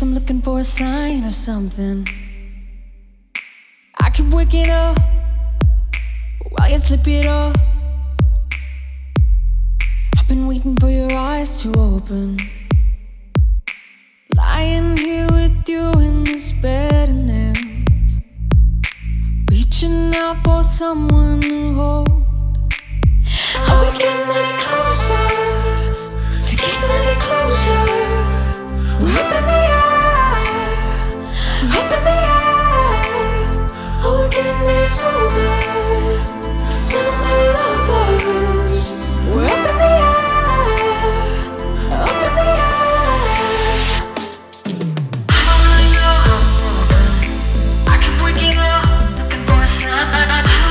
I'm looking for a sign or something. I keep waking up while you slip it up. I've been waiting for your eyes to open. Lying here with you in this bed of nails, reaching out for someone to hold. Are we getting any closer to getting any closure? We're up in the air, up in the air. Oh, we're getting this older, sentimental lovers. We're up in the air, up in the air. I keep waking up, looking for a sign.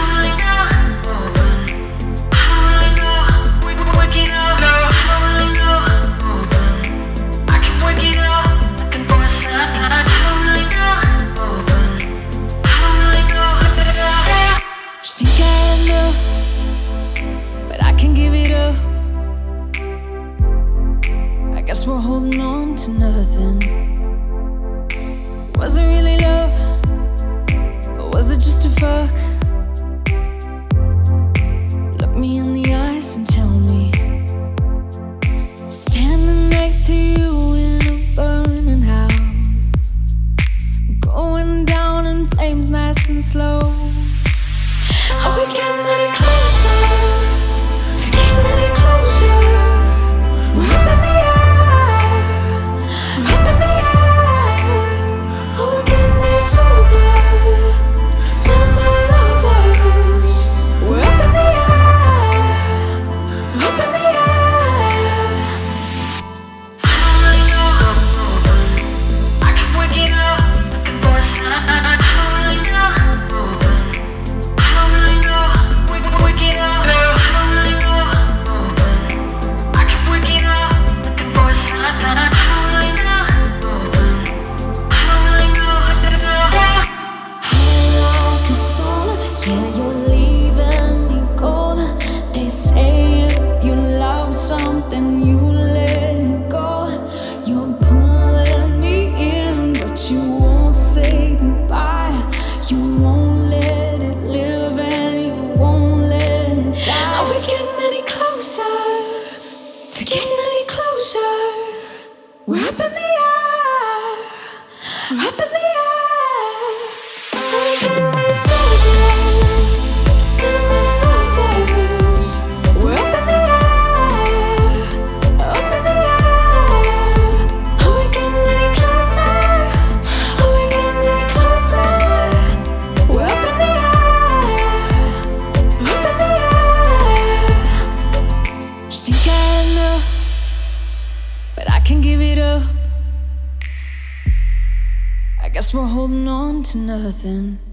Guess we're holding on to nothing. Was it really love? Or was it just a fuck? Look me in the eyes and tell me. Standing next to you in a burning house, going down in flames nice and slow. Are we getting any closer to getting any closure? We're up in the air. Then you let it go. You're pulling me in, but you won't say goodbye. You won't let it live and you won't let it die. Are we getting any closer to getting any closure? We're up in the air, up in the air. Are we getting this over? Sentimental lovers. We're up in the air. I guess we're holding on to nothing.